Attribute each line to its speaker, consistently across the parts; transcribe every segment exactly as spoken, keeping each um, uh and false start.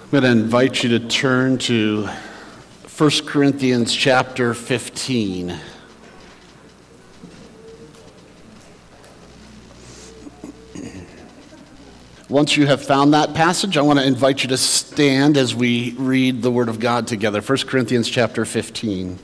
Speaker 1: I'm going to invite you to turn to First Corinthians chapter fifteen. Once you have found that passage, I want to invite you to stand as we read the Word of God together. First Corinthians chapter fifteen.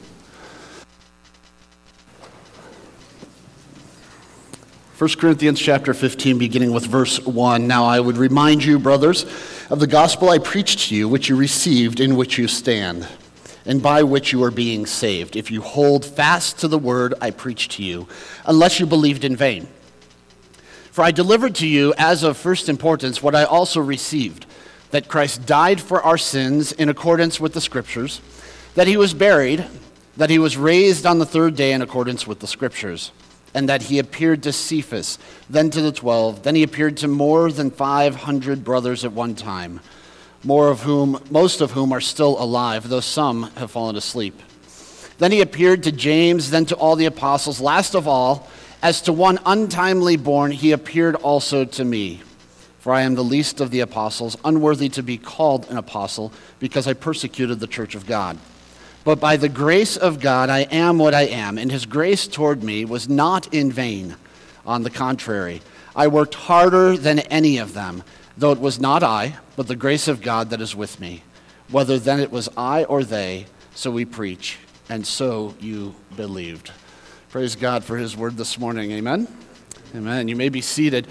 Speaker 1: First Corinthians chapter fifteen, beginning with verse one. Now I would remind you, brothers, of the gospel I preached to you, which you received, in which you stand, and by which you are being saved, if you hold fast to the word I preached to you, unless you believed in vain. For I delivered to you as of first importance what I also received, that Christ died for our sins in accordance with the Scriptures, that he was buried, that he was raised on the third day in accordance with the Scriptures, and that he appeared to Cephas, then to the twelve, then he appeared to more than five hundred brothers at one time, more of whom, most of whom are still alive, though some have fallen asleep. Then he appeared to James, then to all the apostles. Last of all, as to one untimely born, he appeared also to me. For I am the least of the apostles, unworthy to be called an apostle, because I persecuted the church of God. But by the grace of God, I am what I am, and his grace toward me was not in vain. On the contrary, I worked harder than any of them, though it was not I, but the grace of God that is with me. Whether then it was I or they, so we preach, and so you believed. Praise God for his word this morning. Amen? Amen. You may be seated.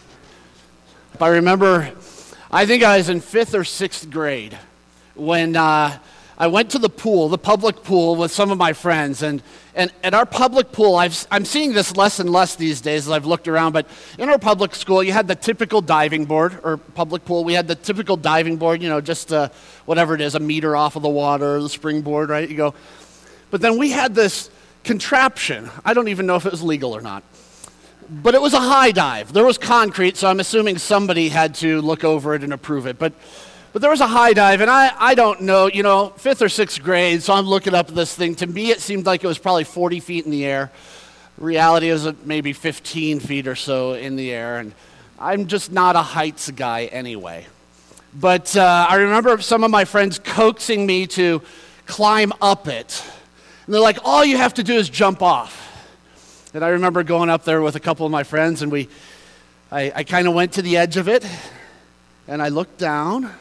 Speaker 1: If I remember, I think I was in fifth or sixth grade when uh, I went to the pool, the public pool, with some of my friends. And, and at our public pool, I've, I'm seeing this less and less these days as I've looked around, but in our public school, you had the typical diving board, or public pool. We had the typical diving board, you know, just uh, whatever it is, a meter off of the water, the springboard, right? You go. But then we had this contraption. I don't even know if it was legal or not. But it was a high dive. There was concrete, so I'm assuming somebody had to look over it and approve it. But but there was a high dive, and I, I don't know, you know, fifth or sixth grade, so I'm looking up this thing. To me, it seemed like it was probably forty feet in the air. Reality is maybe fifteen feet or so in the air, and I'm just not a heights guy anyway. But uh, I remember some of my friends coaxing me to climb up it. And they're like, all you have to do is jump off. And I remember going up there with a couple of my friends, and we, I, I kind of went to the edge of it, and I looked down,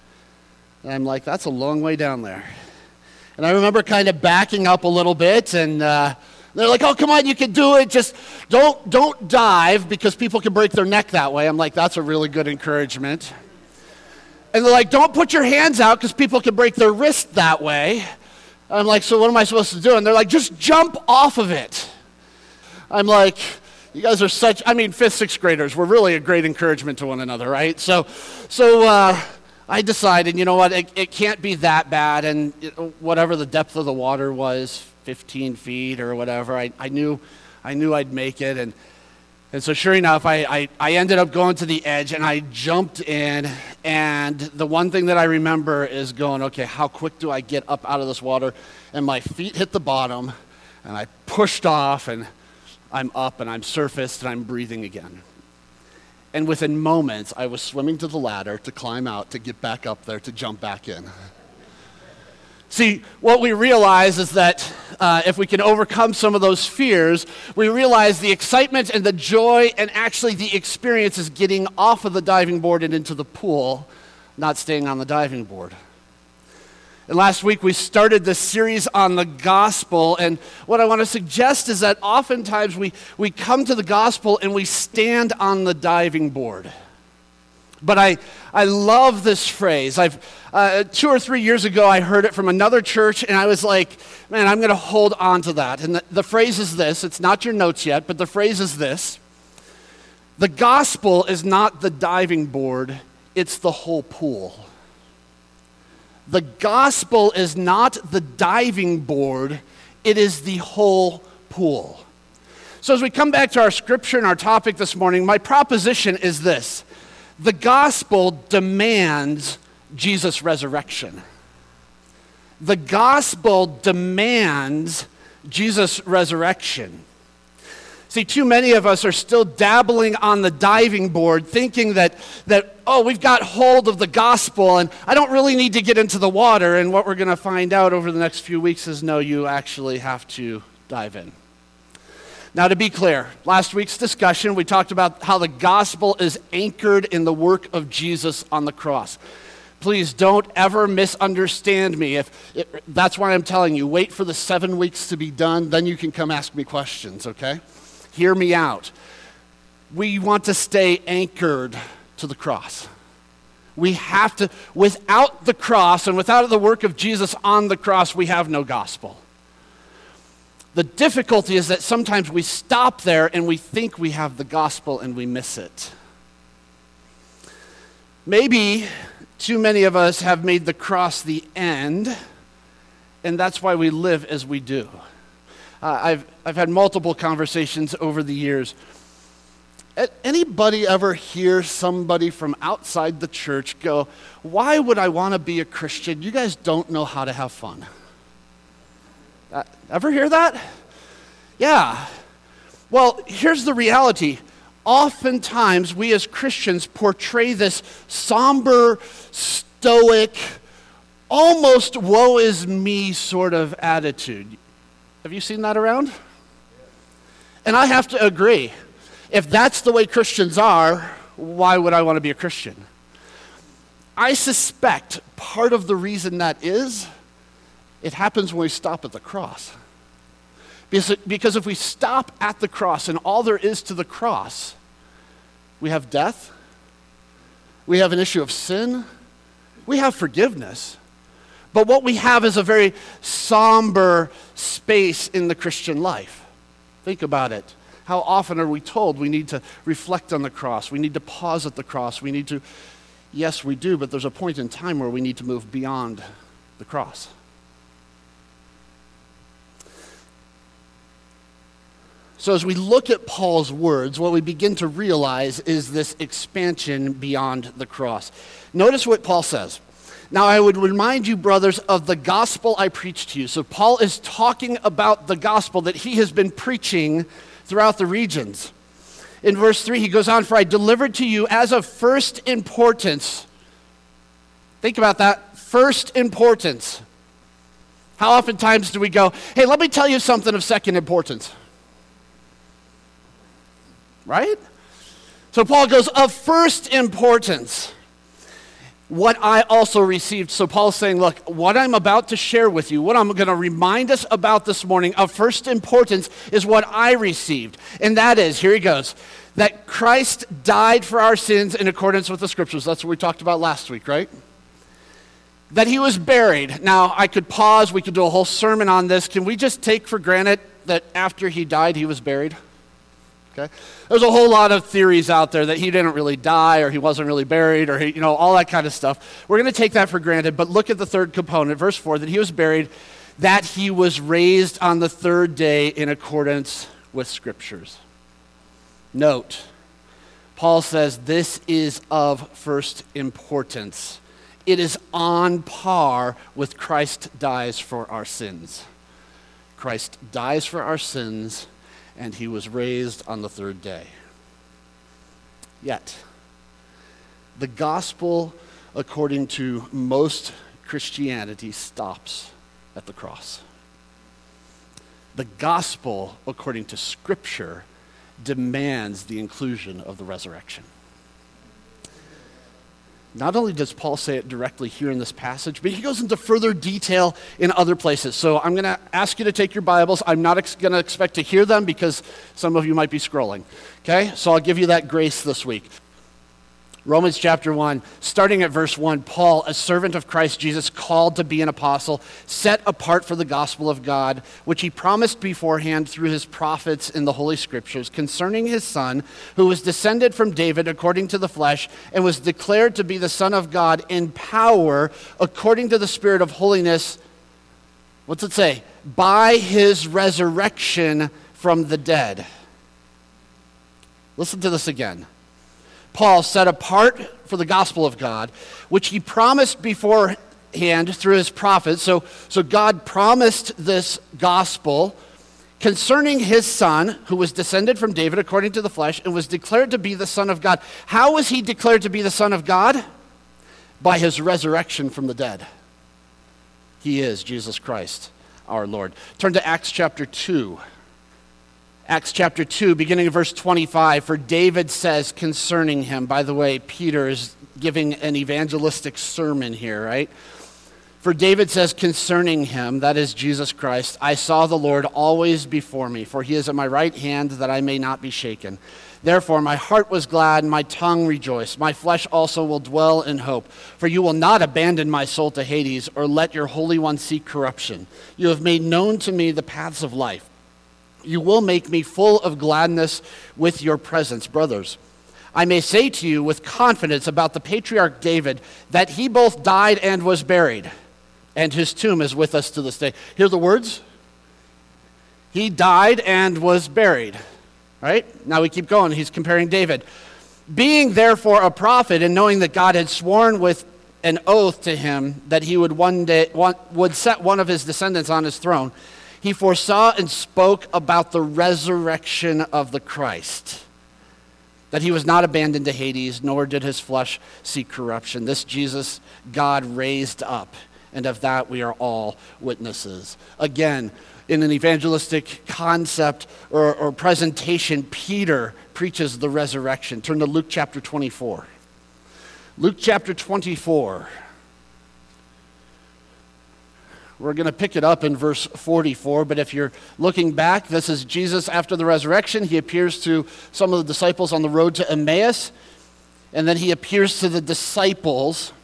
Speaker 1: and I'm like, that's a long way down there. And I remember kind of backing up a little bit, and uh, they're like, oh, come on, you can do it. Just don't, don't dive, because people can break their neck that way. I'm like, that's a really good encouragement. And they're like, don't put your hands out, because people can break their wrist that way. I'm like, so what am I supposed to do? And they're like, just jump off of it. I'm like, you guys are such, I mean, fifth, sixth graders, we're really a great encouragement to one another, right? So so uh, I decided, you know what, it, it can't be that bad. And it, whatever the depth of the water was, fifteen feet or whatever, I, I knew I knew I'd make it. And And so sure enough, I, I, I ended up going to the edge, and I jumped in, and the one thing that I remember is going, okay, how quick do I get up out of this water? And my feet hit the bottom, and I pushed off, and I'm up, and I'm surfaced, and I'm breathing again. And within moments, I was swimming to the ladder to climb out, to get back up there, to jump back in. See, what we realize is that uh, if we can overcome some of those fears, we realize the excitement and the joy and actually the experience is getting off of the diving board and into the pool, not staying on the diving board. And last week we started this series on the gospel, and what I want to suggest is that oftentimes we, we come to the gospel and we stand on the diving board. But I, I love this phrase. I've uh, two or three years ago, I heard it from another church, and I was like, man, I'm going to hold on to that. And the, the phrase is this. It's not your notes yet, but the phrase is this. The gospel is not the diving board, it's the whole pool. The gospel is not the diving board, it is the whole pool. So as we come back to our scripture and our topic this morning, my proposition is this. The gospel demands Jesus' resurrection. The gospel demands Jesus' resurrection.
Speaker 2: See, too many of us are still dabbling on the diving board, thinking that, that, oh, we've got hold of the gospel, and I don't really need to get into the water. And what we're going to find out over the next few weeks is, no, you actually have to dive in. Now, to be clear, last week's discussion, we talked about how the gospel is anchored in the work of Jesus on the cross. Please don't ever misunderstand me. If it, that's why I'm telling you, wait for the seven weeks to be done, then you can come ask me questions, okay? Hear me out. We want to stay anchored to the cross. We have to, without the cross and without the work of Jesus on the cross, we have no gospel. The difficulty is that sometimes we stop there and we think we have the gospel and we miss it. Maybe too many of us have made the cross the end, and that's why we live as we do. Uh, I've, I've had multiple conversations over the years. Anybody ever hear somebody from outside the church go, why would I want to be a Christian? You guys don't know how to have fun. Uh, ever hear that? Yeah. Well, here's the reality. Oftentimes, we as Christians portray this somber, stoic, almost woe is me sort of attitude. Have you seen that around? And I have to agree. If that's the way Christians are, why would I want to be a Christian? I suspect part of the reason that is, it happens when we stop at the cross. Because, because if we stop at the cross and all there is to the cross, we have death, we have an issue of sin, we have forgiveness. But what we have is a very somber space in the Christian life. Think about it. How often are we told we need to reflect on the cross? We need to pause at the cross. We need to, yes, we do, but there's a point in time where we need to move beyond the cross. So as we look at Paul's words, what we begin to realize is this expansion beyond the cross. Notice what Paul says. Now, I would remind you, brothers, of the gospel I preached to you. So Paul is talking about the gospel that he has been preaching throughout the regions. In verse three, he goes on, for I delivered to you as of first importance. Think about that, first importance. How oftentimes do we go, hey, let me tell you something of second importance? Right? So Paul goes, of first importance. What I also received. So Paul's saying, look, what I'm about to share with you, what I'm going to remind us about this morning of first importance is what I received. And that is, here he goes, that Christ died for our sins in accordance with the scriptures. That's what we talked about last week, right? That he was buried. Now, I could pause. We could do a whole sermon on this. Can we just take for granted that after he died, he was buried? Okay. There's a whole lot of theories out there that he didn't really die or he wasn't really buried or, he, you know, all that kind of stuff. We're going to take that for granted, but look at the third component, verse four, that he was buried, that he was raised on the third day in accordance with scriptures. Note, Paul says this is of first importance. It is on par with Christ dies for our sins. Christ dies for our sins, and he was raised on the third day. Yet, the gospel, according to most Christianity, stops at the cross. The gospel, according to Scripture, demands the inclusion of the resurrection. Not only does Paul say it directly here in this passage, but he goes into further detail in other places. So I'm going to ask you to take your Bibles. I'm not ex- going to expect to hear them because some of you might be scrolling. Okay? So I'll give you that grace this week. Romans chapter one, starting at verse one, Paul, a servant of Christ Jesus, called to be an apostle, set apart for the gospel of God, which he promised beforehand through his prophets in the Holy Scriptures, concerning his Son, who was descended from David according to the flesh, and was declared to be the Son of God in power, according to the Spirit of holiness. What's it say? By his resurrection from the dead. Listen to this again. Paul, set apart for the gospel of God, which he promised beforehand through his prophets. So, so God promised this gospel concerning his son, who was descended from David according to the flesh, and was declared to be the Son of God. How was he declared to be the Son of God? By his resurrection from the dead. He is Jesus Christ, our Lord. Turn to Acts chapter two. Acts chapter two, beginning of verse twenty-five, for David says concerning him, by the way, Peter is giving an evangelistic sermon here, right? For David says concerning him, that is Jesus Christ, I saw the Lord always before me, for he is at my right hand that I may not be shaken. Therefore my heart was glad and my tongue rejoiced. My flesh also will dwell in hope. For you will not abandon my soul to Hades or let your Holy One see corruption. You have made known to me the paths of life. You will make me full of gladness with your presence, brothers. I may say to you with confidence about the patriarch David that he both died and was buried, and his tomb is with us to this day. Hear the words? He died and was buried. Right? Now we keep going. He's comparing David. Being therefore a prophet and knowing that God had sworn with an oath to him that he would one day one, would set one of his descendants on his throne, he foresaw and spoke about the resurrection of the Christ, that he was not abandoned to Hades, nor did his flesh see corruption. This Jesus God raised up, and of that we are all witnesses. Again, in an evangelistic concept or, or presentation, Peter preaches the resurrection. Turn to Luke chapter twenty-four. Luke chapter twenty-four. We're going to pick it up in verse forty-four, but if you're looking back, this is Jesus after the resurrection. He appears to some of the disciples on the road to Emmaus, and then he appears to the disciples.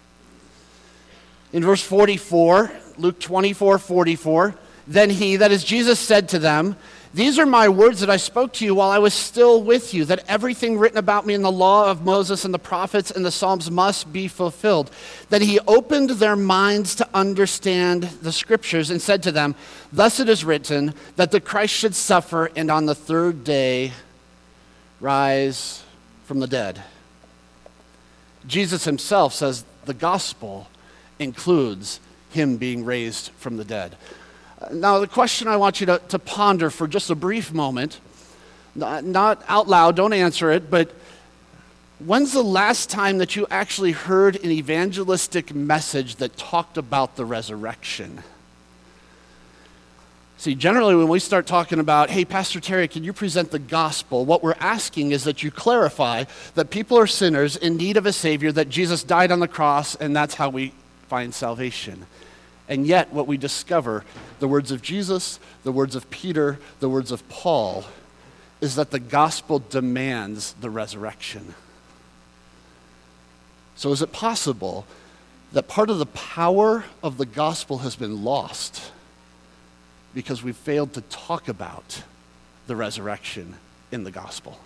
Speaker 2: In verse forty-four, Luke twenty-four, forty-four, then he, that is Jesus, said to them, these are my words that I spoke to you while I was still with you, that everything written about me in the law of Moses and the prophets and the Psalms must be fulfilled. Then he opened their minds to understand the scriptures and said to them, thus it is written that the Christ should suffer and on the third day rise from the dead. Jesus himself says the gospel includes him being raised from the dead. Now, the question I want you to, to ponder for just a brief moment, not, not out loud, don't answer it, but when's the last time that you actually heard an evangelistic message that talked about the resurrection? See, generally when we start talking about, hey, Pastor Terry, can you present the gospel? What we're asking is that you clarify that people are sinners in need of a Savior, that Jesus died on the cross, and that's how we find salvation. And yet, what we discover, the words of Jesus, the words of Peter, the words of Paul, is that the gospel demands the resurrection. So is it possible that part of the power of the gospel has been lost because we've failed to talk about the resurrection in the gospel?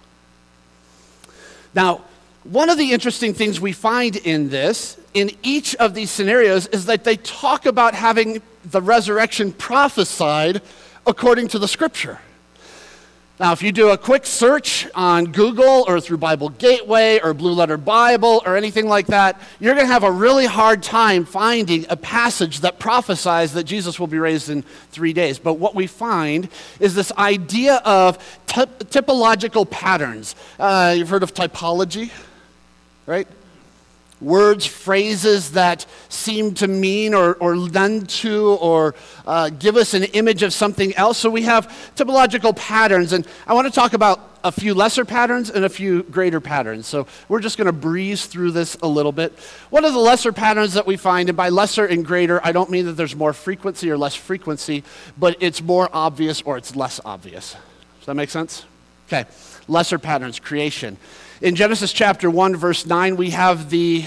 Speaker 2: Now, one of the interesting things we find in this, in each of these scenarios, is that they talk about having the resurrection prophesied according to the scripture. Now, if you do a quick search on Google or through Bible Gateway or Blue Letter Bible or anything like that, you're going to have a really hard time finding a passage that prophesies that Jesus will be raised in three days. But what we find is this idea of ty- typological patterns. Uh, you've heard of typology? Right? Words, phrases that seem to mean or, or lend to or uh, give us an image of something else. So we have typological patterns, and I want to talk about a few lesser patterns and a few greater patterns. So we're just going to breeze through this a little bit. One of the lesser patterns that we find, and by lesser and greater, I don't mean that there's more frequency or less frequency, but it's more obvious or it's less obvious. Does that make sense? Okay. Lesser patterns, creation. In Genesis chapter one, verse nine, we have the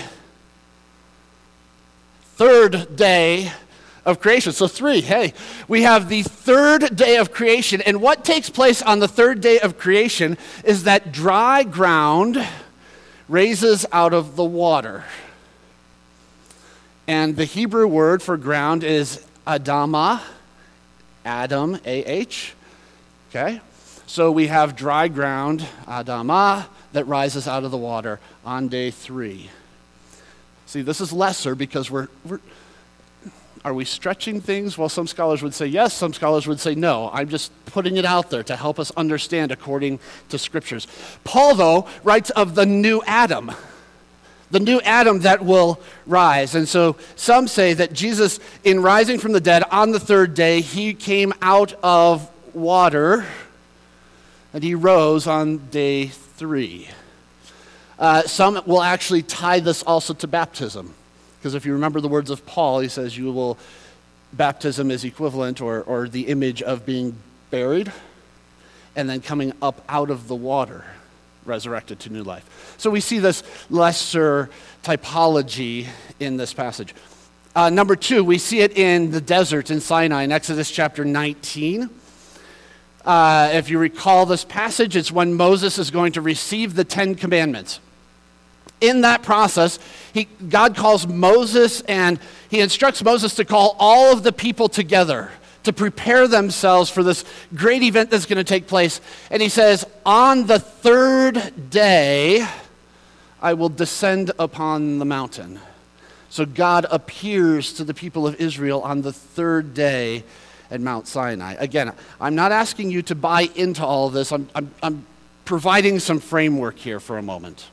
Speaker 2: third day of creation. So three, hey. We have the third day of creation. And what takes place on the third day of creation is that dry ground raises out of the water. And the Hebrew word for ground is Adamah, Adam, A H. Okay? So we have dry ground, Adamah, that rises out of the water on day three. See, this is lesser because we're, we're Are we stretching things? Well, some scholars would say yes, some scholars would say no. I'm just putting it out there to help us understand according to scriptures. Paul, though, writes of the new Adam, the new Adam that will rise. And so some say that Jesus, in rising from the dead on the third day, he came out of water and he rose on day three. Uh, some will actually tie this also to baptism. Because if you remember the words of Paul, he says you will, baptism is equivalent or, or the image of being buried and then coming up out of the water, resurrected to new life. So we see this lesser typology in this passage. Uh, number two, we see it in the desert in Sinai in Exodus chapter nineteen. Uh, if you recall this passage, it's when Moses is going to receive the Ten Commandments. In that process, he, God calls Moses and he instructs Moses to call all of the people together to prepare themselves for this great event that's going to take place. And he says, on the third day, I will descend upon the mountain. So God appears to the people of Israel on the third day at Mount Sinai. Again, I'm not asking you to buy into all of this. I'm, I'm, I'm providing some framework here for a moment.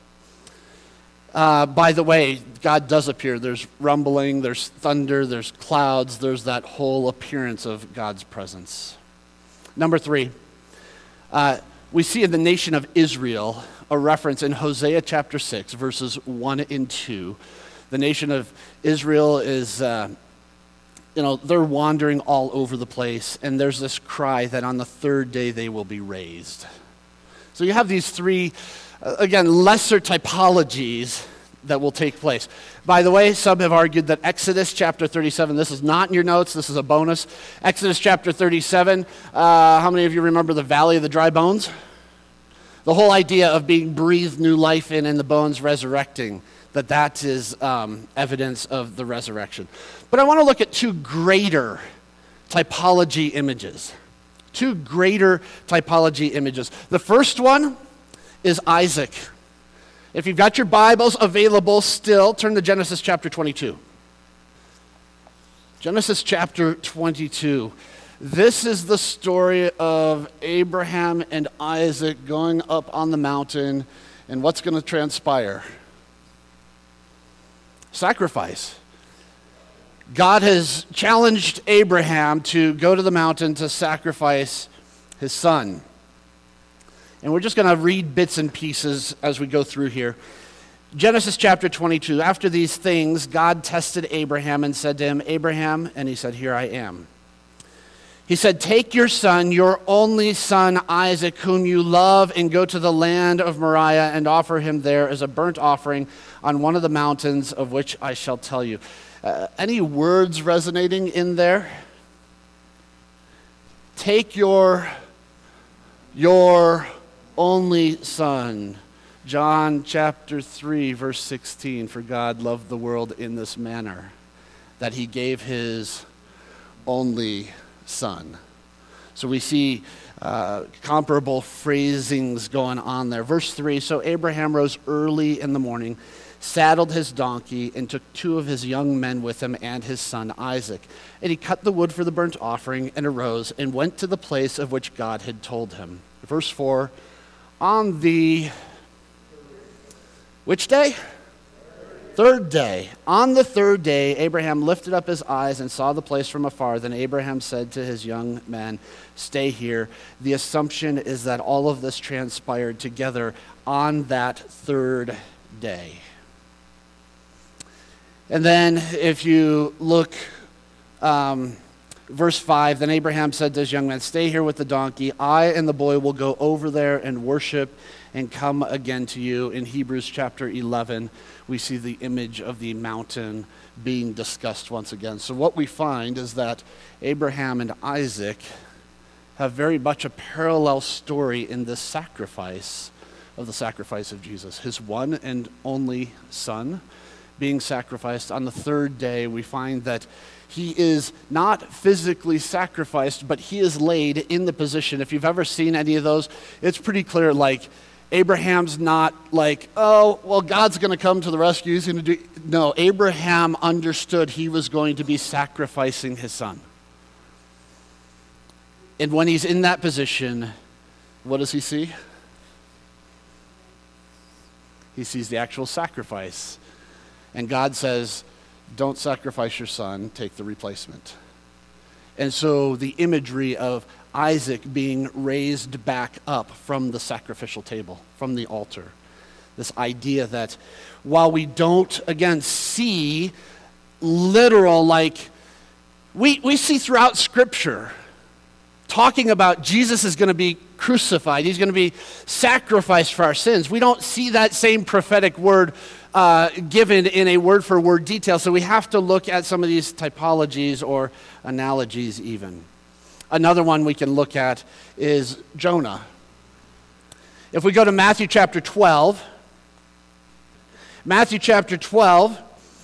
Speaker 2: Uh, by the way, God does appear. There's rumbling, there's thunder, there's clouds, there's that whole appearance of God's presence. Number three, uh, we see in the nation of Israel a reference in Hosea chapter six, verses one and two. The nation of Israel is, uh, you know, they're wandering all over the place, and there's this cry that on the third day they will be raised. So you have these three again, lesser typologies that will take place. By the way, some have argued that Exodus chapter thirty-seven, this is not in your notes, this is a bonus. Exodus chapter thirty-seven, uh, how many of you remember the Valley of the Dry Bones? The whole idea of being breathed new life in and the bones resurrecting, that that is um, evidence of the resurrection. But I want to look at two greater typology images. Two greater typology images. The first one is Isaac. If you've got your Bibles available still, turn to Genesis chapter twenty-two. Genesis chapter twenty-two. This is the story of Abraham and Isaac going up on the mountain, and what's going to transpire? Sacrifice. God has challenged Abraham to go to the mountain to sacrifice his son. And we're just going to read bits and pieces as we go through here. Genesis chapter twenty-two. After these things, God tested Abraham and said to him, Abraham, and he said, here I am. He said, take your son, your only son Isaac, whom you love, and go to the land of Moriah and offer him there as a burnt offering on one of the mountains of which I shall tell you. Uh, any words resonating in there? Take your, your only son. John chapter three, verse sixteen, for God loved the world in this manner, that he gave his only son. So we see uh, comparable phrasings going on there. Verse three, so Abraham rose early in the morning, saddled his donkey, and took two of his young men with him and his son Isaac. And he cut the wood for the burnt offering and arose and went to the place of which God had told him. Verse four, on the, which day? Third day. On the third day, Abraham lifted up his eyes and saw the place from afar. Then Abraham said to his young men, stay here. The assumption is that all of this transpired together on that third day. And then if you look, um, verse five, then Abraham said to his young men, stay here with the donkey. I and the boy will go over there and worship and come again to you. In Hebrews chapter eleven, we see the image of the mountain being discussed once again. So what we find is that Abraham and Isaac have very much a parallel story in this sacrifice of the sacrifice of Jesus, his one and only son being sacrificed. On the third day, we find that he is not physically sacrificed, but he is laid in the position. If you've ever seen any of those, it's pretty clear, like Abraham's not like, oh, well, God's going to come to the rescue. He's going to do. No, Abraham understood he was going to be sacrificing his son. And when he's in that position, what does he see? He sees the actual sacrifice. And God says, don't sacrifice your son, take the replacement. And so the imagery of Isaac being raised back up from the sacrificial table, from the altar. This idea that while we don't, again, see literal, like, we, we see throughout Scripture talking about Jesus is going to be crucified. He's going to be sacrificed for our sins. We don't see that same prophetic word uh, given in a word-for-word detail, so we have to look at some of these typologies or analogies even. Another one we can look at is Jonah. If we go to Matthew chapter twelve, Matthew chapter twelve,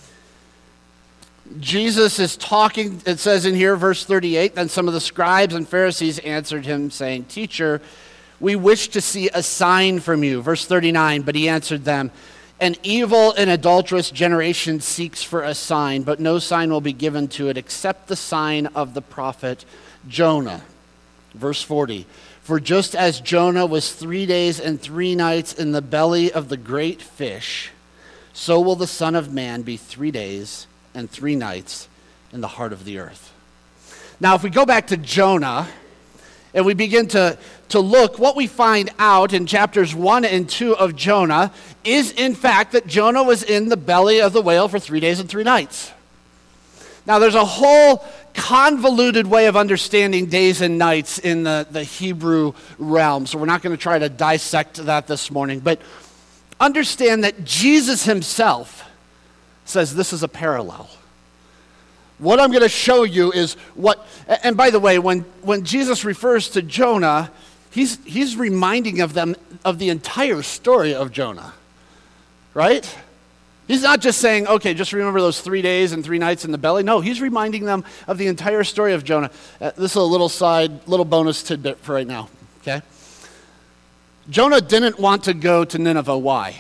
Speaker 2: Jesus is talking, it says in here, verse thirty-eight, then some of the scribes and Pharisees answered him, saying, Teacher, we wish to see a sign from you. Verse thirty-nine, but he answered them, an evil and adulterous generation seeks for a sign, but no sign will be given to it except the sign of the prophet Jonah. Verse forty, for just as Jonah was three days and three nights in the belly of the great fish, so will the Son of Man be three days and three nights in the heart of the earth. Now, if we go back to Jonah and we begin to, to look, what we find out in chapters one and two of Jonah is, in fact, that Jonah was in the belly of the whale for three days and three nights. Now, there's a whole convoluted way of understanding days and nights in the, the Hebrew realm, so we're not going to try to dissect that this morning, but understand that Jesus himself says this is a parallel. What I'm going to show you is what, and by the way, when, when Jesus refers to Jonah, he's, he's reminding of them of the entire story of Jonah, right? He's not just saying, okay, just remember those three days and three nights in the belly. No, he's reminding them of the entire story of Jonah. Uh, this is a little side, little bonus tidbit for right now, okay? Jonah didn't want to go to Nineveh. Why?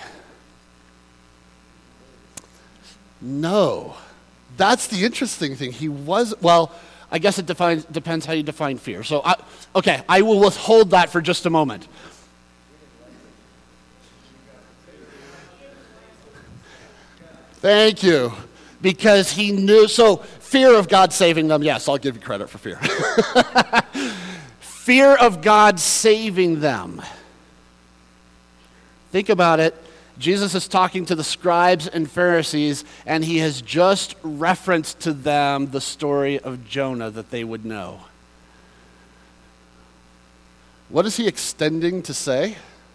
Speaker 2: No. That's the interesting thing. He was, well, I guess it defines, depends how you define fear. So, I, okay, I will withhold that for just a moment. Thank you. Because he knew, so fear of God saving them, yes, I'll give you credit for fear. Fear of God saving them. Think about it. Jesus is talking to the scribes and Pharisees, and he has just referenced to them the story of Jonah that they would know. What is he extending to say?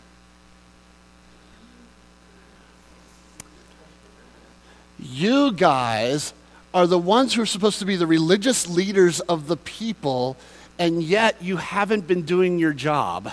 Speaker 2: You guys are the ones who are supposed to be the religious leaders of the people, and yet you haven't been doing your job.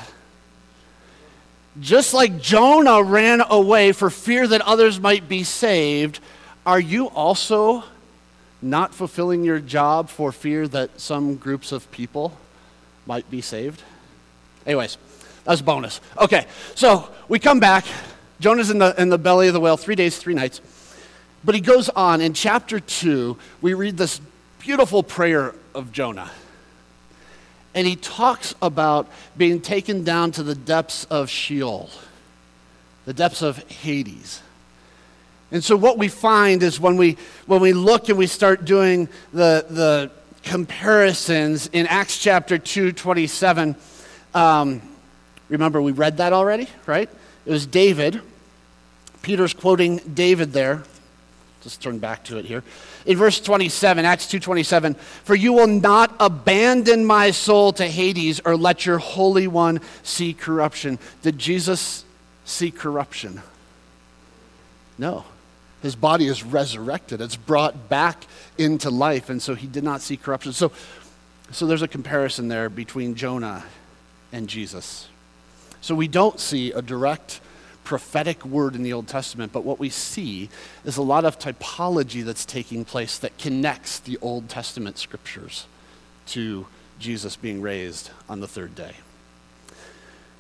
Speaker 2: Just like Jonah ran away for fear that others might be saved, are you also not fulfilling your job for fear that some groups of people might be saved? Anyways, that's bonus. Okay, so we come back. Jonah's in the, in the belly of the whale, three days, three nights. But he goes on. In chapter two, we read this beautiful prayer of Jonah. And he talks about being taken down to the depths of Sheol, the depths of Hades. And so what we find is when we when we look and we start doing the, the comparisons in Acts chapter two, twenty-seven, um, remember we read that already, right? It was David. Peter's quoting David there. Just turn back to it here. In verse twenty-seven, Acts two twenty-seven, for you will not abandon my soul to Hades or let your Holy One see corruption. Did Jesus see corruption? No. His body is resurrected. It's brought back into life, and so he did not see corruption. So, so there's a comparison there between Jonah and Jesus. So we don't see a direct prophetic word in the Old Testament, but what we see is a lot of typology that's taking place that connects the Old Testament scriptures to Jesus being raised on the third day.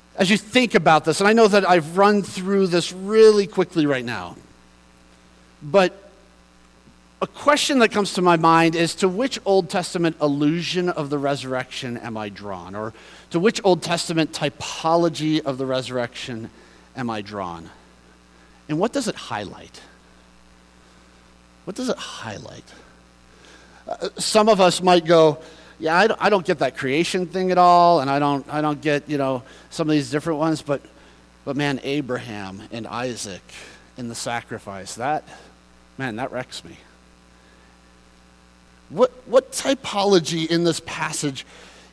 Speaker 2: as you think about this, and I know that I've run through this really quickly right now, but a question that comes to my mind is, to which Old Testament allusion of the resurrection am I drawn? Or to which Old Testament typology of the resurrection am I drawn? And what does it highlight? What does it highlight? Uh, some of us might go, yeah, I don't, I don't get that creation thing at all, and I don't, I don't get, you know, some of these different ones, but, but man, Abraham and Isaac and the sacrifice, that, man, that wrecks me. What, what typology in this passage,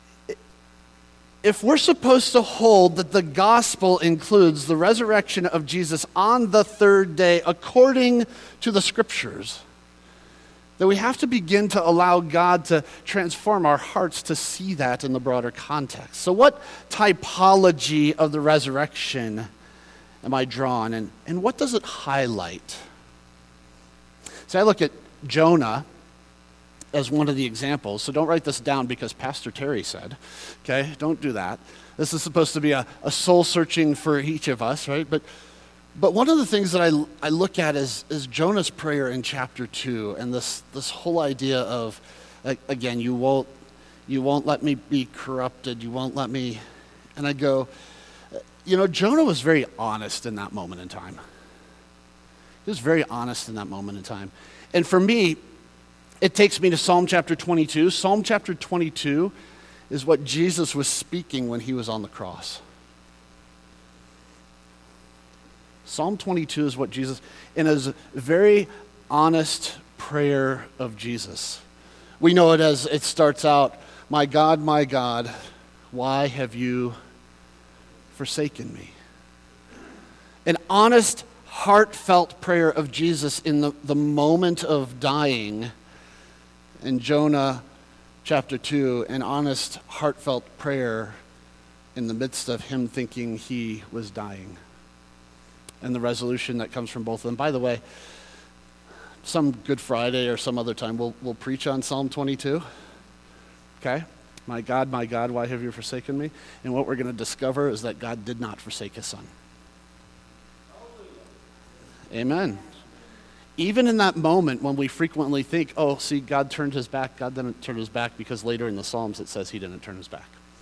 Speaker 2: if we're supposed to hold that the gospel includes the resurrection of Jesus on the third day according to the scriptures, that we have to begin to allow God to transform our hearts to see that in the broader context. So what typology of the resurrection am I drawn, and, and what does it highlight? So I look at Jonah as one of the examples. So don't write this down because Pastor Terry said, okay? Don't do that. This is supposed to be a, a soul searching for each of us, right? But But one of the things that I, I look at is, is Jonah's prayer in chapter two, and this, this whole idea of, again, you won't, you won't let me be corrupted, you won't let me, and I go, you know, Jonah was very honest in that moment in time. He was very honest in that moment in time. And for me, it takes me to Psalm chapter twenty-two. Psalm chapter twenty-two is what Jesus was speaking when he was on the cross. Psalm twenty-two is what Jesus, in a very honest prayer of Jesus. We know it as it starts out, "My God, my God, why have you forsaken me?" An honest, heartfelt prayer of Jesus in the, the moment of dying. In Jonah chapter two, an honest, heartfelt prayer in the midst of him thinking he was dying. And the resolution that comes from both of them. By the way, some Good Friday or some other time, we'll, we'll preach on Psalm twenty-two. Okay? My God, my God, why have you forsaken me? And what we're going to discover is that God did not forsake his son. Amen. Even in that moment when we frequently think, oh, see, God turned his back, God didn't turn his back, because later in the Psalms it says he didn't turn his back.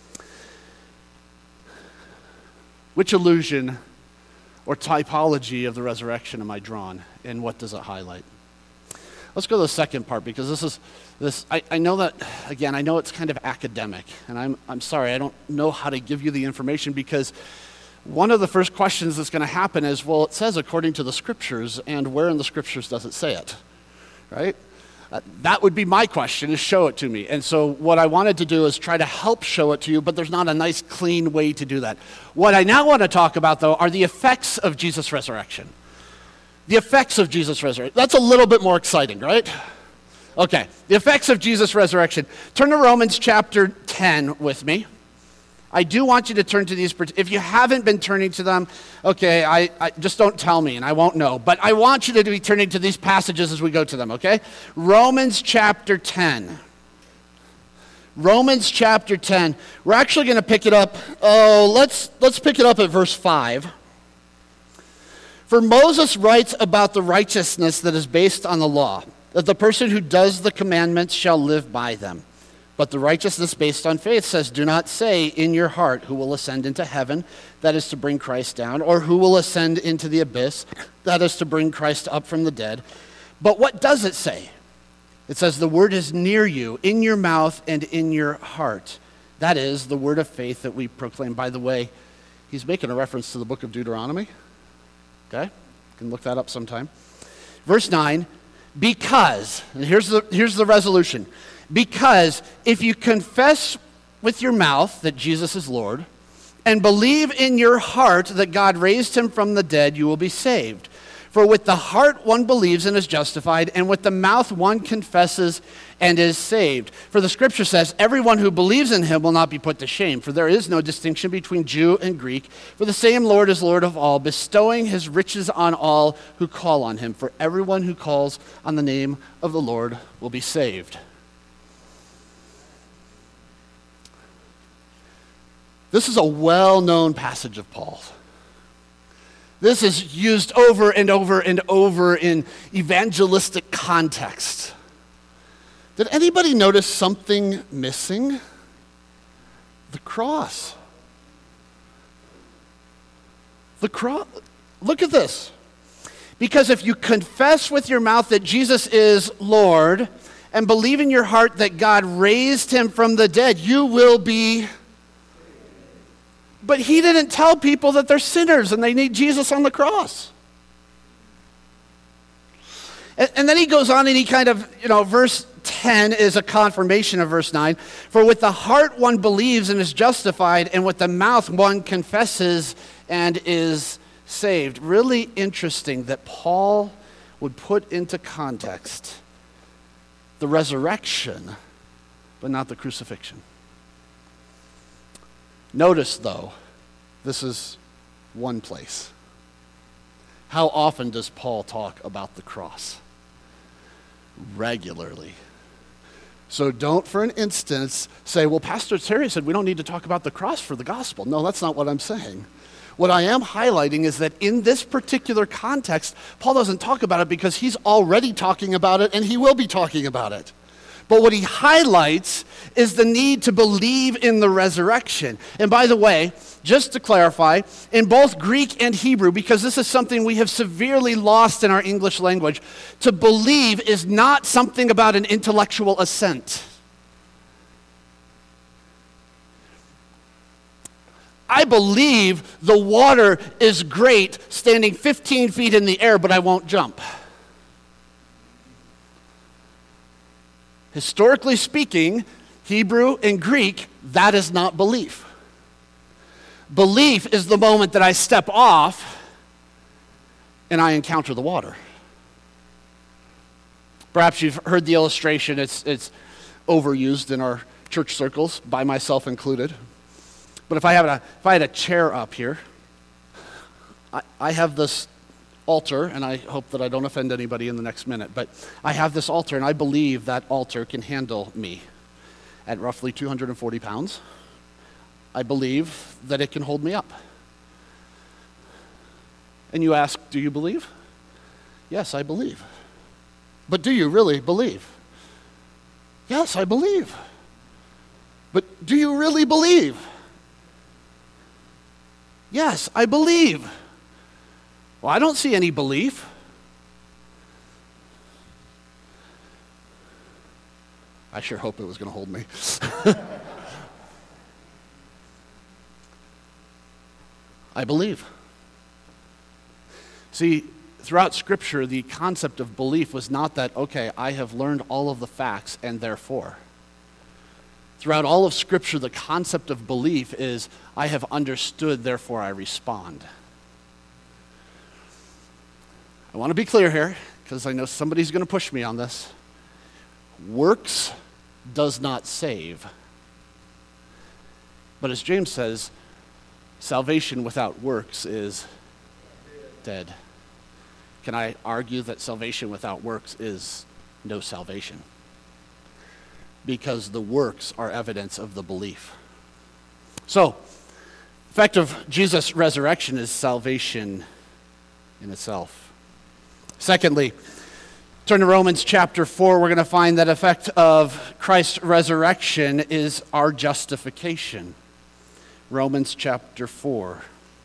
Speaker 2: Which illusion or typology of the resurrection am I drawn, and what does it highlight? Let's go to the second part, because this is this. I, I know that, again, I know it's kind of academic, and I'm I'm sorry, I don't know how to give you the information, because one of the first questions that's going to happen is, well, it says according to the scriptures, and where in the scriptures does it say it, right? Uh, that would be my question, is show it to me. And so what I wanted to do is try to help show it to you, but there's not a nice, clean way to do that. What I now want to talk about, though, are the effects of Jesus' resurrection. The effects of Jesus' resurrection. That's a little bit more exciting, right? Okay, the effects of Jesus' resurrection. Turn to Romans chapter ten with me. I do want you to turn to these. If you haven't been turning to them, okay, I, I just don't tell me and I won't know. But I want you to be turning to these passages as we go to them, okay? Romans chapter ten. Romans chapter ten. We're actually going to pick it up. Oh, let's let's pick it up at verse five. For Moses writes about the righteousness that is based on the law, that the person who does the commandments shall live by them. But the righteousness based on faith says, do not say in your heart, who will ascend into heaven, that is to bring Christ down, or who will ascend into the abyss, that is to bring Christ up from the dead. But what does it say? It says the word is near you, in your mouth and in your heart. That is the word of faith that we proclaim. By the way, he's making a reference to the book of Deuteronomy. Okay? You can look that up sometime. Verse nine, because, and here's the, here's the resolution. Because if you confess with your mouth that Jesus is Lord and believe in your heart that God raised him from the dead, you will be saved. For with the heart one believes and is justified, and with the mouth one confesses and is saved. For the scripture says, everyone who believes in him will not be put to shame, for there is no distinction between Jew and Greek. For the same Lord is Lord of all, bestowing his riches on all who call on him. For everyone who calls on the name of the Lord will be saved. This is a well-known passage of Paul's. This is used over and over and over in evangelistic context. Did anybody notice something missing? The cross. The cross. Look at this. Because if you confess with your mouth that Jesus is Lord and believe in your heart that God raised him from the dead, you will be. But he didn't tell people that they're sinners and they need Jesus on the cross. And, and then he goes on and he kind of, you know, verse ten is a confirmation of verse nine. For with the heart one believes and is justified, and with the mouth one confesses and is saved. Really interesting that Paul would put into context the resurrection, but not the crucifixion. Notice, though, this is one place. How often does Paul talk about the cross? Regularly. So don't for an instance say, well, Pastor Terry said we don't need to talk about the cross for the gospel. No, that's not what I'm saying. What I am highlighting is that in this particular context, Paul doesn't talk about it because he's already talking about it and he will be talking about it. But what he highlights is the need to believe in the resurrection. And by the way, just to clarify, in both Greek and Hebrew, because this is something we have severely lost in our English language, to believe is not something about an intellectual assent. I believe the water is great standing fifteen feet in the air, but I won't jump. Historically speaking, Hebrew and Greek, that is not belief. Belief is the moment that I step off and I encounter the water. Perhaps you've heard the illustration. It's, it's overused in our church circles, by myself included. But if I, have a, if I had a chair up here, I, I have this altar, and I hope that I don't offend anybody in the next minute, but I have this altar, and I believe that altar can handle me at roughly two hundred forty pounds. I believe that it can hold me up. And you ask, do you believe? Yes, I believe. But do you really believe? Yes, I believe. But do you really believe? Yes, I believe. Well, I don't see any belief. I sure hope it was going to hold me. I believe. See, throughout Scripture, the concept of belief was not that, okay, I have learned all of the facts and therefore. Throughout all of Scripture, the concept of belief is, I have understood, therefore I respond. I want to be clear here, because I know somebody's going to push me on this. Works does not save. But as James says, salvation without works is dead. Can I argue that salvation without works is no salvation? Because the works are evidence of the belief. So, the effect of Jesus' resurrection is salvation in itself. Secondly, turn to Romans chapter four. We're going to find that effect of Christ's resurrection is our justification. Romans chapter four.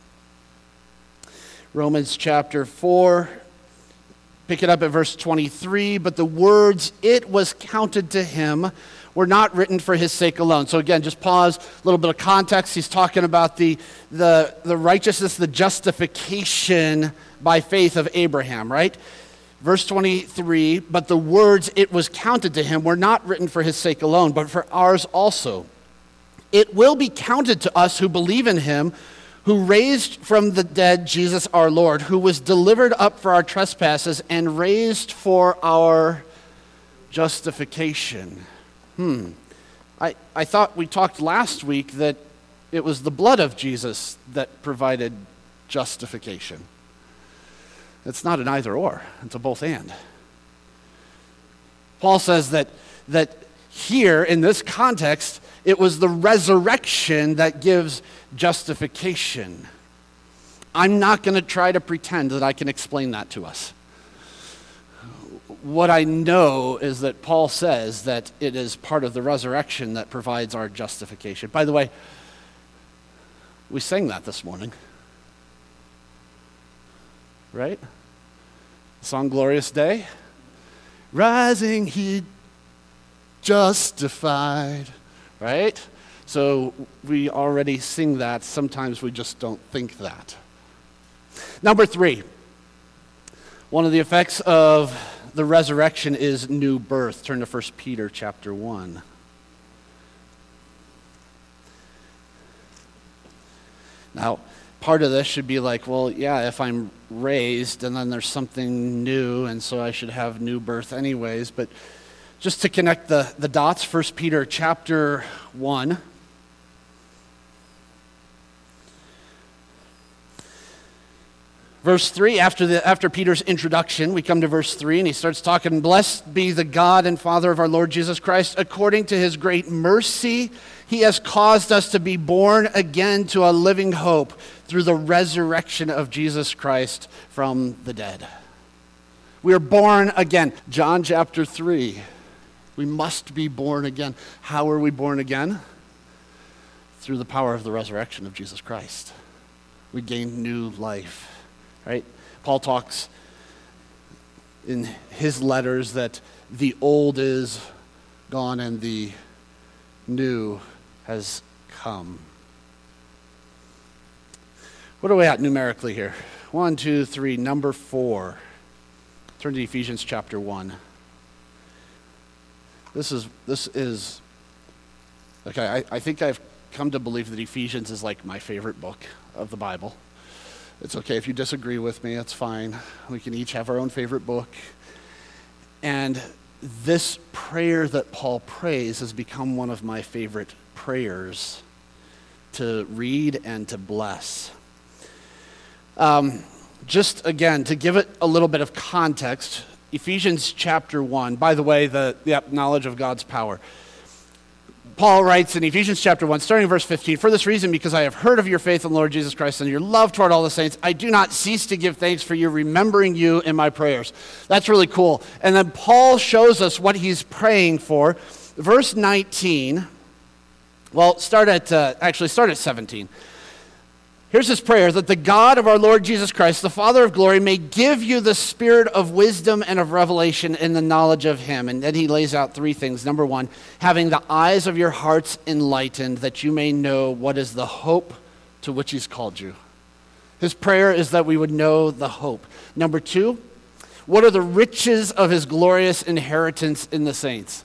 Speaker 2: Romans chapter four. Pick it up at verse twenty-three. But the words, "it was counted to him," were not written for his sake alone. So again, just pause, a little bit of context. He's talking about the, the, the righteousness, the justification by faith of Abraham, right? Verse twenty-three, but the words, "it was counted to him," were not written for his sake alone, but for ours also. It will be counted to us who believe in him, who raised from the dead Jesus our Lord, who was delivered up for our trespasses and raised for our justification. Hmm. I, I thought we talked last week that it was the blood of Jesus that provided justification. It's not an either or, it's a both and. Paul says that, that Here, in this context, it was the resurrection that gives justification. I'm not going to try to pretend that I can explain that to us. What I know is that Paul says that it is part of the resurrection that provides our justification. By the way, we sang that this morning, right? The song Glorious Day. Rising, he justified, right? So we already sing that. Sometimes we just don't think that. Number three, one of the effects of the resurrection is new birth. Turn to First Peter chapter one. Now, part of this should be like, well, yeah, if I'm raised and then there's something new, and so I should have new birth anyways. But just to connect the, the dots, First Peter chapter one. Verse three, after, the, after Peter's introduction, we come to verse three, and he starts talking, "Blessed be the God and Father of our Lord Jesus Christ. According to his great mercy, he has caused us to be born again to a living hope through the resurrection of Jesus Christ from the dead." We are born again. John chapter three, we must be born again. How are we born again? Through the power of the resurrection of Jesus Christ. We gain new life. Right? Paul talks in his letters that the old is gone and the new has come. What are we at numerically here? One, two, three, number four. Turn to Ephesians chapter one. This is, this is, okay, I, I think I've come to believe that Ephesians is like my favorite book of the Bible. It's okay if you disagree with me, it's fine. We can each have our own favorite book. And this prayer that Paul prays has become one of my favorite prayers to read and to bless. Um, just again, to give it a little bit of context, Ephesians chapter one, by the way, the, the knowledge of God's power. Paul writes in Ephesians chapter one, starting in verse fifteen, "For this reason, because I have heard of your faith in the Lord Jesus Christ and your love toward all the saints, I do not cease to give thanks for you, remembering you in my prayers." That's really cool. And then Paul shows us what he's praying for. Verse nineteen, well, start at, uh, actually start at seventeen. Here's his prayer, "That the God of our Lord Jesus Christ, the Father of glory, may give you the spirit of wisdom and of revelation in the knowledge of him." And then he lays out three things. Number one, having the eyes of your hearts enlightened, that you may know what is the hope to which he's called you. His prayer is that we would know the hope. Number two, what are the riches of his glorious inheritance in the saints?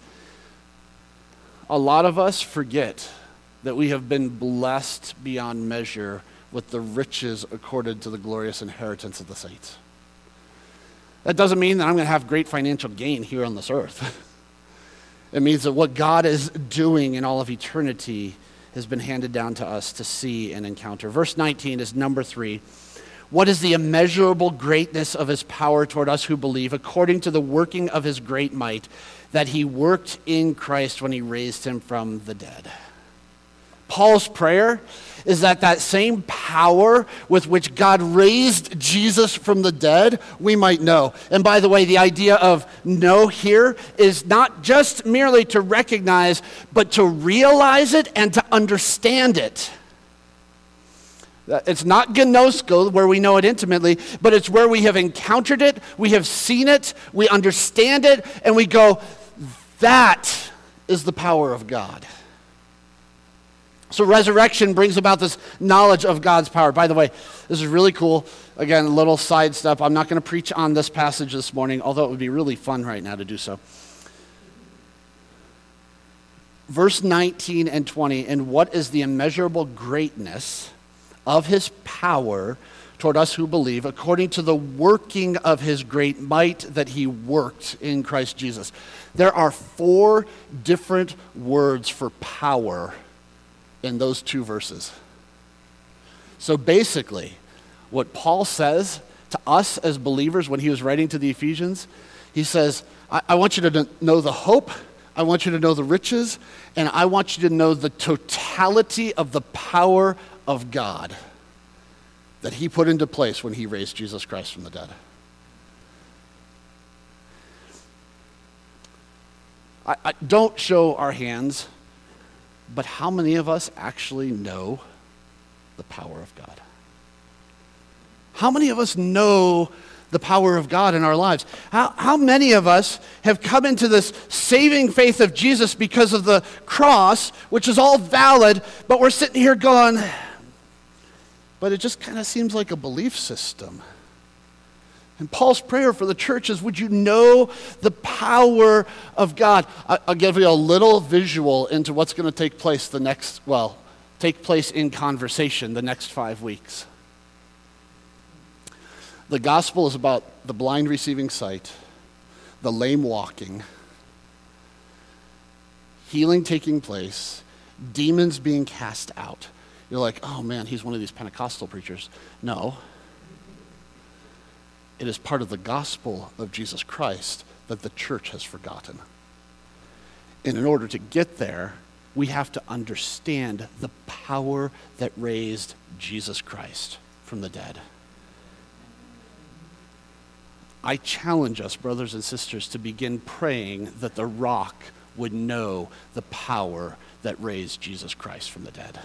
Speaker 2: A lot of us forget that we have been blessed beyond measure with the riches accorded to the glorious inheritance of the saints. That doesn't mean that I'm going to have great financial gain here on this earth. It means that what God is doing in all of eternity has been handed down to us to see and encounter. Verse nineteen is number three. What is the immeasurable greatness of his power toward us who believe, according to the working of his great might, that he worked in Christ when he raised him from the dead? Paul's prayer is that that same power with which God raised Jesus from the dead, we might know. And by the way, the idea of know here is not just merely to recognize, but to realize it and to understand it. It's not gnosko, where we know it intimately, but it's where we have encountered it, we have seen it, we understand it, and we go, that is the power of God. So resurrection brings about this knowledge of God's power. By the way, this is really cool. Again, a little side step. I'm not going to preach on this passage this morning, although it would be really fun right now to do so. Verse nineteen and twenty, "And what is the immeasurable greatness of his power toward us who believe, according to the working of his great might that he worked in Christ Jesus." There are four different words for power in those two verses. So basically, what Paul says to us as believers when he was writing to the Ephesians, he says, I, I want you to know the hope, I want you to know the riches, and I want you to know the totality of the power of God that he put into place when he raised Jesus Christ from the dead. I, I don't show our hands, but how many of us actually know the power of God? How many of us know the power of God in our lives? How, how many of us have come into this saving faith of Jesus because of the cross, which is all valid, but we're sitting here going, but it just kind of seems like a belief system. And Paul's prayer for the church is, would you know the power of God? I, I'll give you a little visual into what's going to take place the next, well, take place in conversation the next five weeks. The gospel is about the blind receiving sight, the lame walking, healing taking place, demons being cast out. You're like, oh man, he's one of these Pentecostal preachers. No. It is part of the gospel of Jesus Christ that the church has forgotten. And in order to get there, we have to understand the power that raised Jesus Christ from the dead. I challenge us, brothers and sisters, to begin praying that the rock would know the power that raised Jesus Christ from the dead.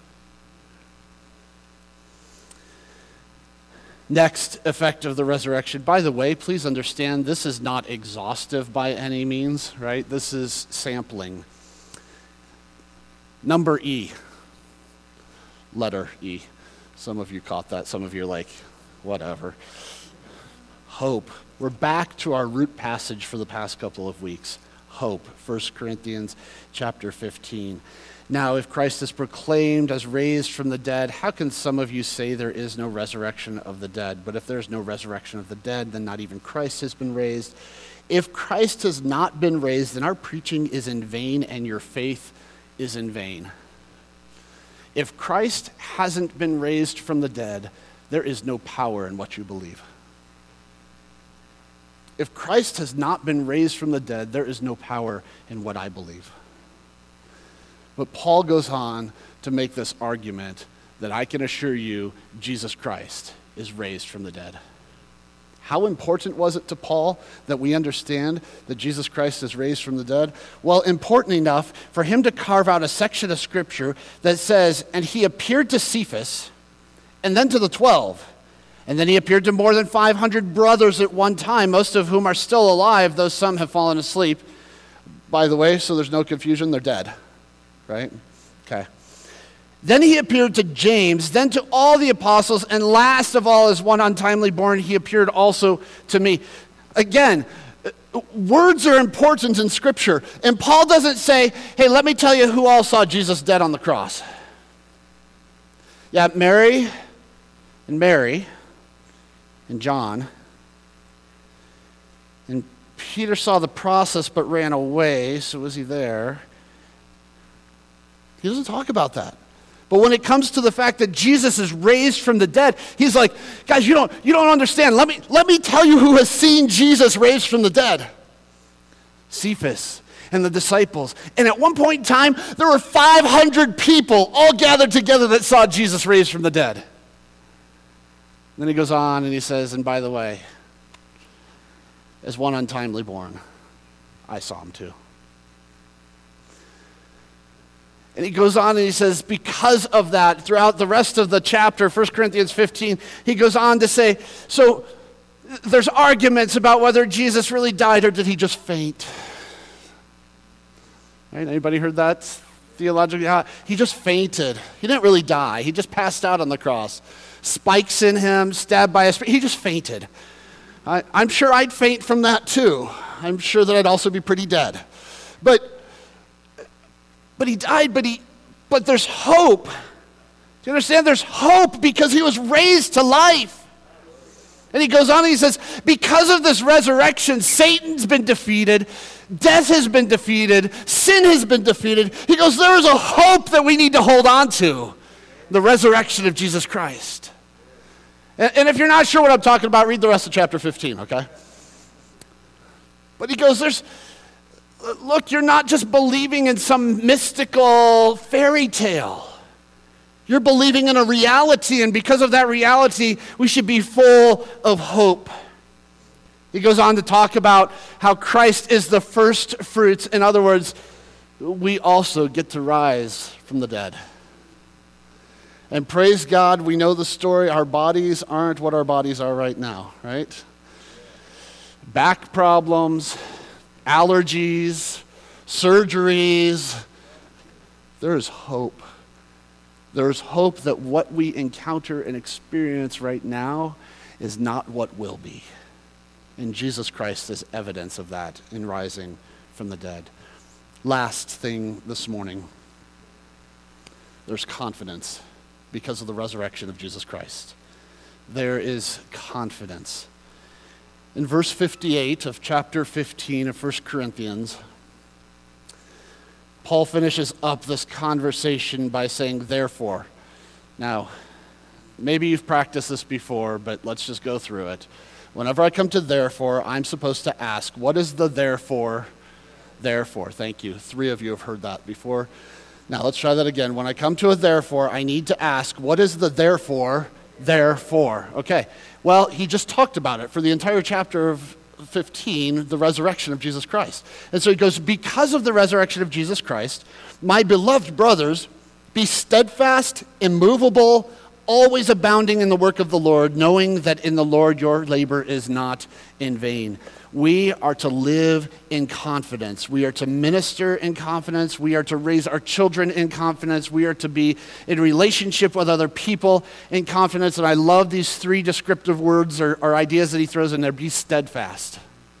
Speaker 2: Next effect of the resurrection. By the way, please understand this is not exhaustive by any means, right? This is sampling. Number E. Letter E. Some of you caught that. Some of you are like, whatever. Hope. We're back to our root passage for the past couple of weeks. Hope. First Corinthians chapter fifteen. Now, if Christ is proclaimed as raised from the dead, how can some of you say there is no resurrection of the dead? But if there's no resurrection of the dead, then not even Christ has been raised. If Christ has not been raised, then our preaching is in vain and your faith is in vain. If Christ hasn't been raised from the dead, there is no power in what you believe. If Christ has not been raised from the dead, there is no power in what I believe. But Paul goes on to make this argument that I can assure you Jesus Christ is raised from the dead. How important was it to Paul that we understand that Jesus Christ is raised from the dead? Well, important enough for him to carve out a section of scripture that says, and he appeared to Cephas, and then to the twelve. And then he appeared to more than five hundred brothers at one time, most of whom are still alive, though some have fallen asleep. By the way, so there's no confusion, they're dead. Right? Okay. Then he appeared to James, then to all the apostles, and last of all, as one untimely born, he appeared also to me. Again, words are important in Scripture. And Paul doesn't say, hey, let me tell you who all saw Jesus dead on the cross. Yeah, Mary and Mary and John. And Peter saw the process but ran away, so was he there? He doesn't talk about that. But when it comes to the fact that Jesus is raised from the dead, he's like, guys, you don't, you don't understand. Let me, let me tell you who has seen Jesus raised from the dead. Cephas and the disciples. And at one point in time, there were five hundred people all gathered together that saw Jesus raised from the dead. And then he goes on and he says, and by the way, as one untimely born, I saw him too. And he goes on and he says, because of that, throughout the rest of the chapter, First Corinthians fifteen, he goes on to say, so there's arguments about whether Jesus really died or did he just faint. Right? Anybody heard that theologically? He just fainted. He didn't really die. He just passed out on the cross. Spikes in him, stabbed by a spear. He just fainted. I, I'm sure I'd faint from that too. I'm sure that I'd also be pretty dead. But But he died, but he, but there's hope. Do you understand? There's hope because he was raised to life. And he goes on and he says, because of this resurrection, Satan's been defeated, death has been defeated, sin has been defeated. He goes, there is a hope that we need to hold on to, the resurrection of Jesus Christ. And, and if you're not sure what I'm talking about, read the rest of chapter fifteen, okay? But he goes, there's, look, you're not just believing in some mystical fairy tale. You're believing in a reality, and because of that reality, we should be full of hope. He goes on to talk about how Christ is the first fruits. In other words, we also get to rise from the dead. And praise God, we know the story. Our bodies aren't what our bodies are right now, right? Back problems, allergies, surgeries. There's hope. There's hope that what we encounter and experience right now is not what will be. And Jesus Christ is evidence of that in rising from the dead. Last thing this morning, there's confidence because of the resurrection of Jesus Christ. There is confidence. In verse fifty-eight of chapter fifteen of First Corinthians, Paul finishes up this conversation by saying, therefore. Now, maybe you've practiced this before, but let's just go through it. Whenever I come to therefore, I'm supposed to ask, what is the therefore? Therefore. Thank you. Three of you have heard that before. Now, let's try that again. When I come to a therefore, I need to ask, what is the therefore? Therefore. Okay. Well, he just talked about it for the entire chapter of fifteen, the resurrection of Jesus Christ. And so he goes, because of the resurrection of Jesus Christ, my beloved brothers, be steadfast, immovable, always abounding in the work of the Lord, knowing that in the Lord your labor is not in vain. We are to live in confidence. We are to minister in confidence. We are to raise our children in confidence. We are to be in relationship with other people in confidence. And I love these three descriptive words or, or ideas that he throws in there. Be steadfast.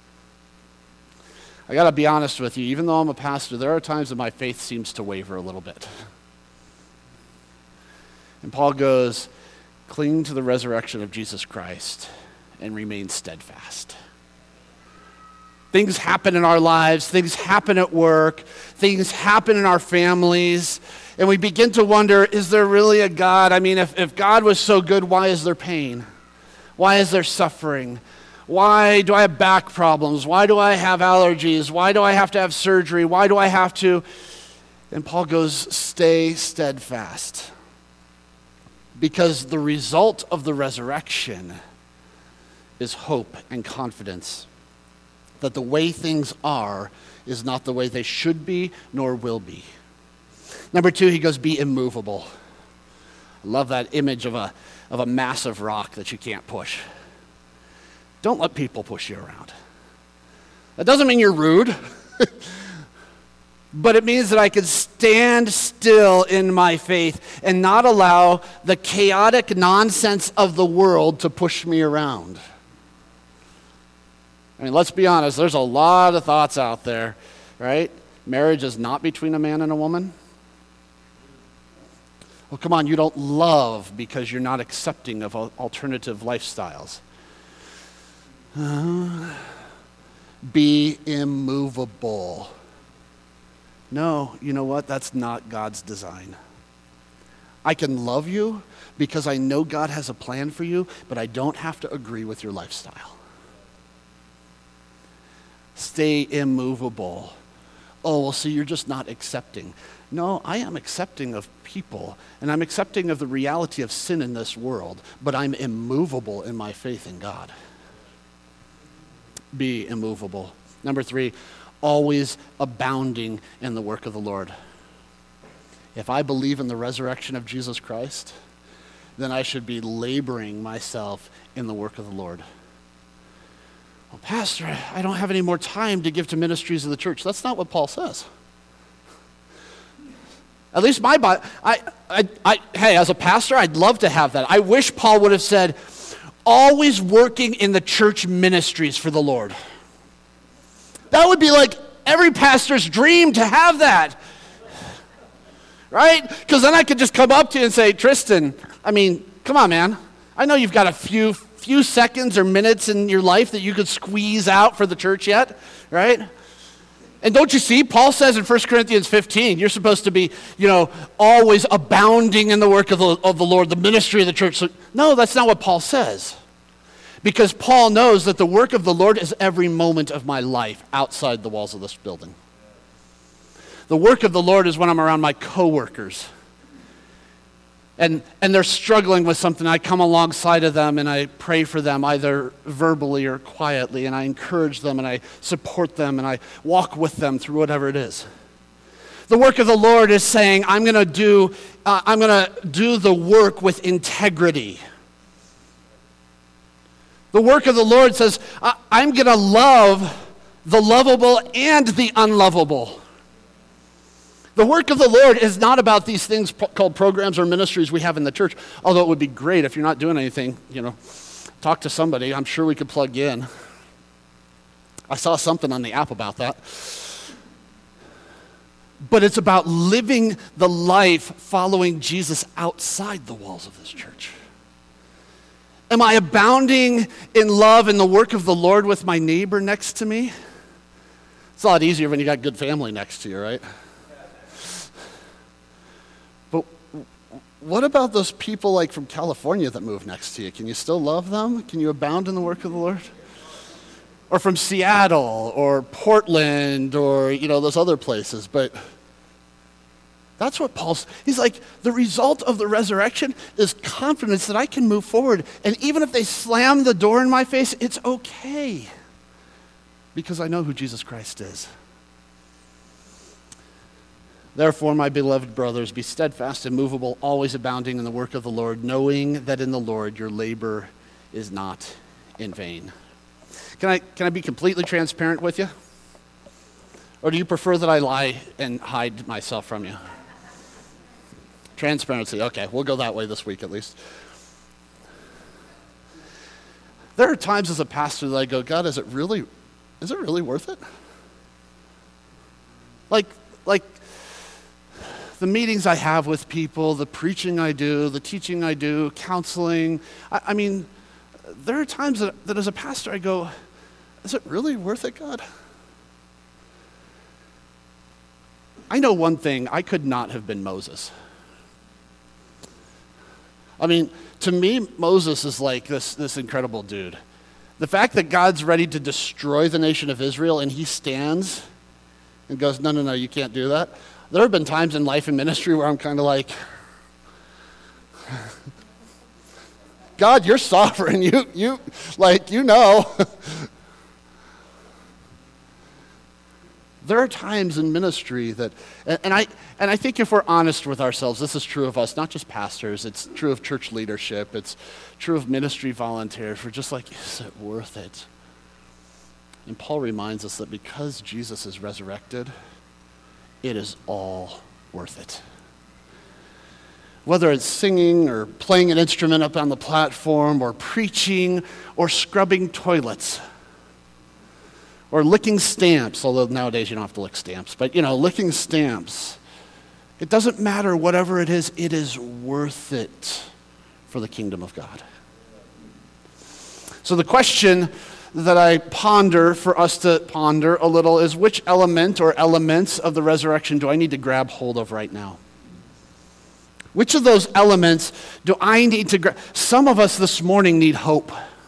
Speaker 2: I got to be honest with you. Even though I'm a pastor, there are times that my faith seems to waver a little bit. And Paul goes, cling to the resurrection of Jesus Christ and remain steadfast. Things happen in our lives, things happen at work, things happen in our families, and we begin to wonder, is there really a God? I mean, if, if God was so good, why is there pain? Why is there suffering? Why do I have back problems? Why do I have allergies? Why do I have to have surgery? Why do I have to? And Paul goes, stay steadfast. Because the result of the resurrection is hope and confidence that the way things are is not the way they should be nor will be. Number two, he goes, be immovable. I love that image of a, of a massive rock that you can't push. Don't let people push you around. That doesn't mean you're rude. But it means that I can stand still in my faith and not allow the chaotic nonsense of the world to push me around. I mean, let's be honest, there's a lot of thoughts out there, right? Marriage is not between a man and a woman. Well, come on, you don't love because you're not accepting of alternative lifestyles. Uh, be immovable. No, you know what? That's not God's design. I can love you because I know God has a plan for you, but I don't have to agree with your lifestyle. Stay immovable. Oh, well, see, you're just not accepting. No, I am accepting of people, and I'm accepting of the reality of sin in this world, but I'm immovable in my faith in God. Be immovable. Number three, always abounding in the work of the Lord. If I believe in the resurrection of Jesus Christ, then I should be laboring myself in the work of the Lord. Well, Pastor, I don't have any more time to give to ministries of the church. That's not what Paul says. At least my Bible, I, I, I, hey, as a pastor, I'd love to have that. I wish Paul would have said, always working in the church ministries for the Lord. That would be like every pastor's dream to have that. Right? Because then I could just come up to you and say, Tristan, I mean, come on, man. I know you've got a few few seconds or minutes in your life that you could squeeze out for the church yet, right? And don't you see, Paul says in First Corinthians fifteen, you're supposed to be, you know, always abounding in the work of the, of the Lord, the ministry of the church. So, no, that's not what Paul says. Because Paul knows that the work of the Lord is every moment of my life outside the walls of this building. The work of the Lord is when I'm around my coworkers. And, and they're struggling with something. I come alongside of them and I pray for them either verbally or quietly, and I encourage them and I support them and I walk with them through whatever it is. The work of the Lord is saying, I'm going to do, uh, I'm going to do the work with integrity. The work of the Lord says, I- I'm going to love the lovable and the unlovable. The work of the Lord is not about these things pro- called programs or ministries we have in the church, although it would be great if you're not doing anything, you know, talk to somebody. I'm sure we could plug you in. I saw something on the app about that. But it's about living the life following Jesus outside the walls of this church. Am I abounding in love in the work of the Lord with my neighbor next to me? It's a lot easier when you got good family next to you, right? But what about those people like from California that move next to you? Can you still love them? Can you abound in the work of the Lord? Or from Seattle or Portland or, you know, those other places. But that's what Paul's, he's like, the result of the resurrection is confidence that I can move forward. And even if they slam the door in my face, it's okay. Because I know who Jesus Christ is. Therefore, my beloved brothers, be steadfast, immovable, always abounding in the work of the Lord, knowing that in the Lord your labor is not in vain. Can I, can I be completely transparent with you? Or do you prefer that I lie and hide myself from you? Transparency, okay, we'll go that way this week at least. There are times as a pastor that I go, God, is it really, is it really worth it? Like, like the meetings I have with people, the preaching I do, the teaching I do, counseling, I, I mean, there are times that, that as a pastor I go, is it really worth it, God? I know one thing, I could not have been Moses. I mean, to me, Moses is like this, this incredible dude. The fact that God's ready to destroy the nation of Israel and he stands and goes, no, no, no, you can't do that. There have been times in life and ministry where I'm kind of like, God, you're sovereign. You, you, like, you know. There are times in ministry that, and, and I and I think if we're honest with ourselves, this is true of us, not just pastors, it's true of church leadership, it's true of ministry volunteers. We're just like, is it worth it? And Paul reminds us that because Jesus is resurrected, it is all worth it. Whether it's singing or playing an instrument up on the platform or preaching or scrubbing toilets, or licking stamps, although nowadays you don't have to lick stamps, but you know, licking stamps. It doesn't matter, whatever it is, it is worth it for the kingdom of God. So the question that I ponder for us to ponder a little is, which element or elements of the resurrection do I need to grab hold of right now? Which of those elements do I need to grab? Some of us this morning need hope.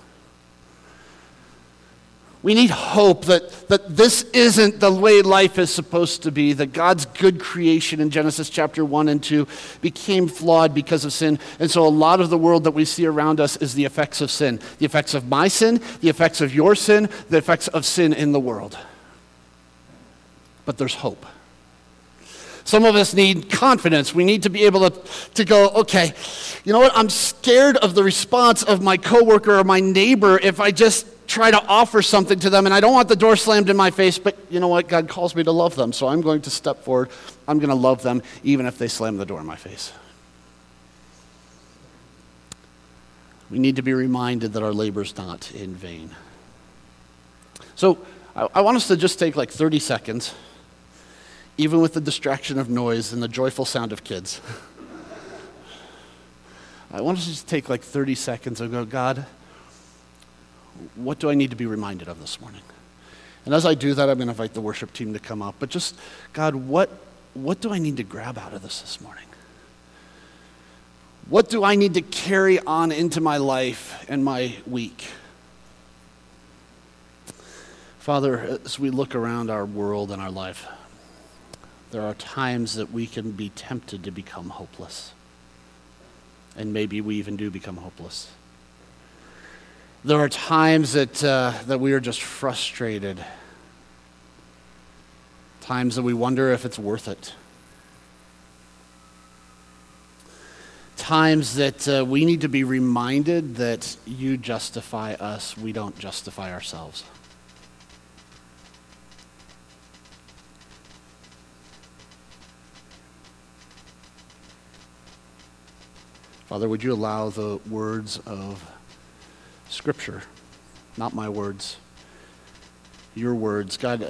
Speaker 2: We need hope that, that this isn't the way life is supposed to be, that God's good creation in Genesis chapter one and two became flawed because of sin. And so a lot of the world that we see around us is the effects of sin. The effects of my sin, the effects of your sin, the effects of sin in the world. But there's hope. Some of us need confidence. We need to be able to, to go, okay, you know what? I'm scared of the response of my coworker or my neighbor if I just try to offer something to them, and I don't want the door slammed in my face, but you know what? God calls me to love them, so I'm going to step forward. I'm going to love them even if they slam the door in my face. We need to be reminded that our labor's not in vain. So I, I want us to just take like thirty seconds, even with the distraction of noise and the joyful sound of kids. I want us to just take like thirty seconds and go, God, what do I need to be reminded of this morning? And as I do that, I'm going to invite the worship team to come up. But just, God, what, what do I need to grab out of this this morning? What do I need to carry on into my life and my week? Father, as we look around our world and our life,
Speaker 1: There are times that we can be tempted to become hopeless. And maybe we even do become hopeless. There are times that, uh, that we are just frustrated. Times that we wonder if it's worth it. Times that uh, we need to be reminded that you justify us, we don't justify ourselves. Father, would you allow the words of Scripture, not my words, your words, God,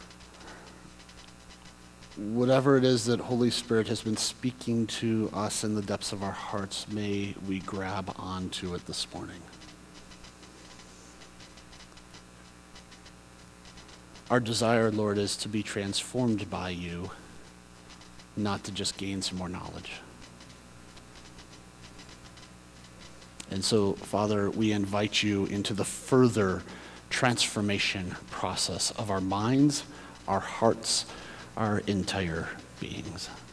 Speaker 1: whatever it is that Holy Spirit has been speaking to us in the depths of our hearts, may we grab onto it this morning. Our desire, Lord, is to be transformed by you, not to just gain some more knowledge. And so, Father, we invite you into the further transformation process of our minds, our hearts, our entire beings.